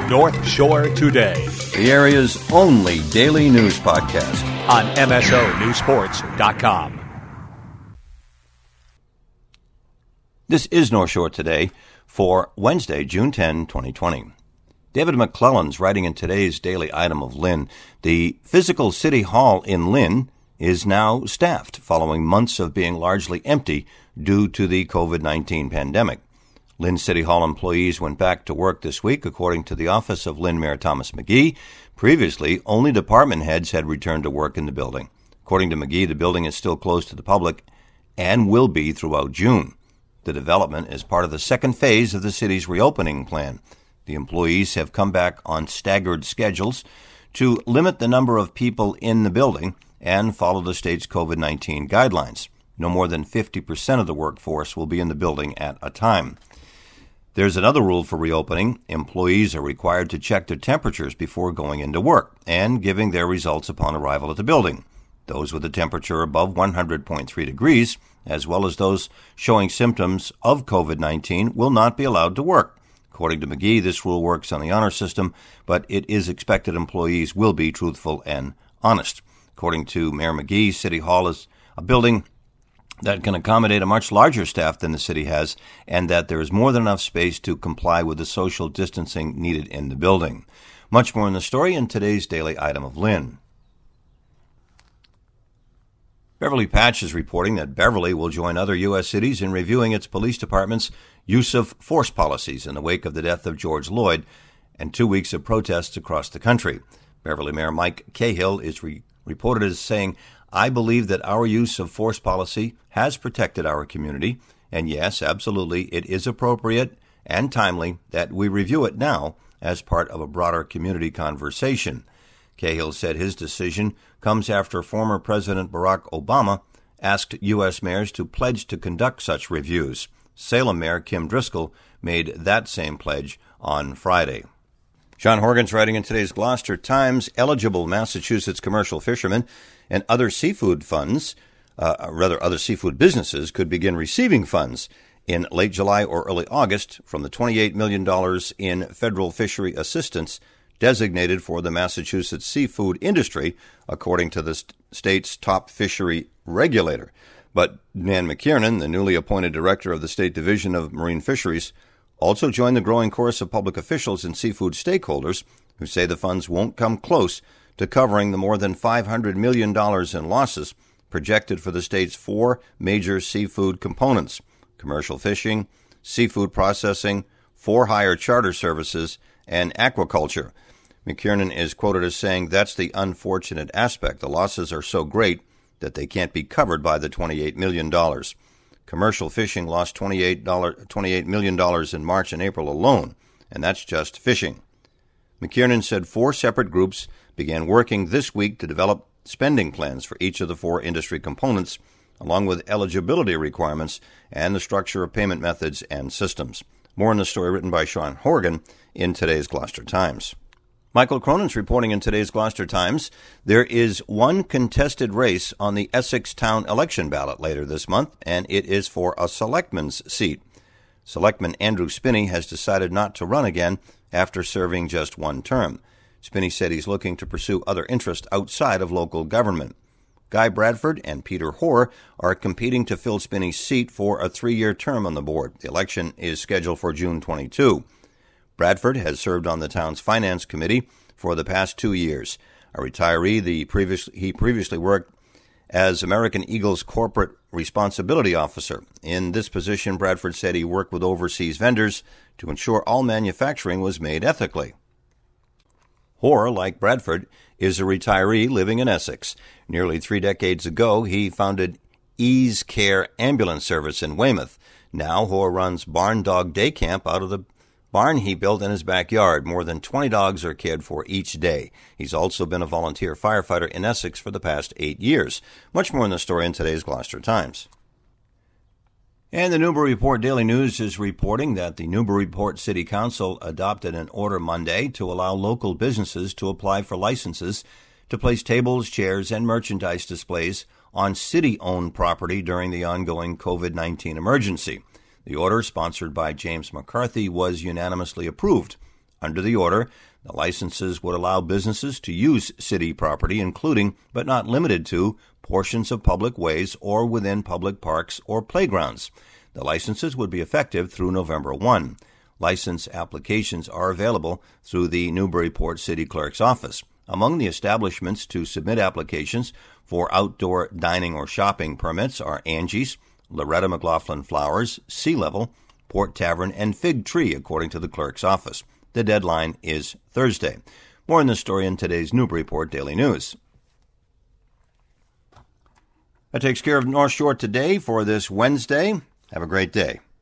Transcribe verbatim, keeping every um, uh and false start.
North Shore Today, the area's only daily news podcast on M S O News Sports dot com. This is North Shore Today for Wednesday, June tenth, twenty twenty. David McClellan's writing in today's daily item of Lynn. The physical City Hall in Lynn is now staffed following months of being largely empty due to the covid nineteen pandemic. Lynn City Hall employees went back to work this week, according to the office of Lynn Mayor Thomas McGee. Previously, only department heads had returned to work in the building. According to McGee, the building is still closed to the public and will be throughout June. The development is part of the second phase of the city's reopening plan. The employees have come back on staggered schedules to limit the number of people in the building and follow the state's covid nineteen guidelines. No more than fifty percent of the workforce will be in the building at a time. There's another rule for reopening. Employees are required to check their temperatures before going into work and giving their results upon arrival at the building. Those with a temperature above one hundred point three degrees, as well as those showing symptoms of covid nineteen, will not be allowed to work. According to McGee, this rule works on the honor system, but it is expected employees will be truthful and honest. According to Mayor McGee, City Hall is a building that can accommodate a much larger staff than the city has, and that there is more than enough space to comply with the social distancing needed in the building. Much more in the story in today's daily item of Lynn. Beverly Patch is reporting that Beverly will join other U S cities in reviewing its police department's use of force policies in the wake of the death of George Floyd and two weeks of protests across the country. Beverly Mayor Mike Cahill is re- reported as saying, "I believe that our use of force policy has protected our community, and yes, absolutely, it is appropriate and timely that we review it now as part of a broader community conversation." Cahill said his decision comes after former President Barack Obama asked U S mayors to pledge to conduct such reviews. Salem Mayor Kim Driscoll made that same pledge on Friday. Sean Horgan's writing in today's Gloucester Times, eligible Massachusetts commercial fishermen and other seafood funds, uh, rather other seafood businesses, could begin receiving funds in late July or early August from the twenty-eight million dollars in federal fishery assistance designated for the Massachusetts seafood industry, according to the st- state's top fishery regulator. But Nan McKiernan, the newly appointed director of the State Division of Marine Fisheries, also joined the growing chorus of public officials and seafood stakeholders who say the funds won't come close to covering the more than five hundred million dollars in losses projected for the state's four major seafood components: commercial fishing, seafood processing, for-hire charter services, and aquaculture. McKiernan is quoted as saying, "That's the unfortunate aspect. The losses are so great that they can't be covered by the twenty-eight million dollars. Commercial fishing lost twenty-eight million dollars in March and April alone, and that's just fishing." McKiernan said four separate groups began working this week to develop spending plans for each of the four industry components, along with eligibility requirements and the structure of payment methods and systems. More in the story written by Sean Horgan in today's Gloucester Times. Michael Cronin's reporting in today's Gloucester Times. There is one contested race on the Essex town election ballot later this month, and it is for a selectman's seat. Selectman Andrew Spinney has decided not to run again after serving just one term. Spinney said he's looking to pursue other interests outside of local government. Guy Bradford and Peter Hoare are competing to fill Spinney's seat for a three-year term on the board. The election is scheduled for June twenty-second. Bradford has served on the town's finance committee for the past two years. A retiree, the previous, he previously worked as American Eagle's corporate responsibility officer. In this position, Bradford said he worked with overseas vendors to ensure all manufacturing was made ethically. Hoare, like Bradford, is a retiree living in Essex. Nearly three decades ago, he founded Ease Care Ambulance Service in Weymouth. Now, Hoare runs Barn Dog Day Camp out of the barn he built in his backyard. More than twenty dogs are cared for each day. He's also been a volunteer firefighter in Essex for the past eight years. Much more in the story in today's Gloucester Times. And the Newburyport Daily News is reporting that the Newburyport City Council adopted an order Monday to allow local businesses to apply for licenses to place tables, chairs, and merchandise displays on city-owned property during the ongoing covid nineteen emergency. The order, sponsored by James McCarthy, was unanimously approved. Under the order, the licenses would allow businesses to use city property, including, but not limited to, portions of public ways or within public parks or playgrounds. The licenses would be effective through November first. License applications are available through the Newburyport City Clerk's office. Among the establishments to submit applications for outdoor dining or shopping permits are Angie's, Loretta McLaughlin Flowers, Sea Level, Port Tavern, and Fig Tree, according to the clerk's office. The deadline is Thursday. More on this story in today's Newburyport Daily News. That takes care of North Shore Today for this Wednesday. Have a great day.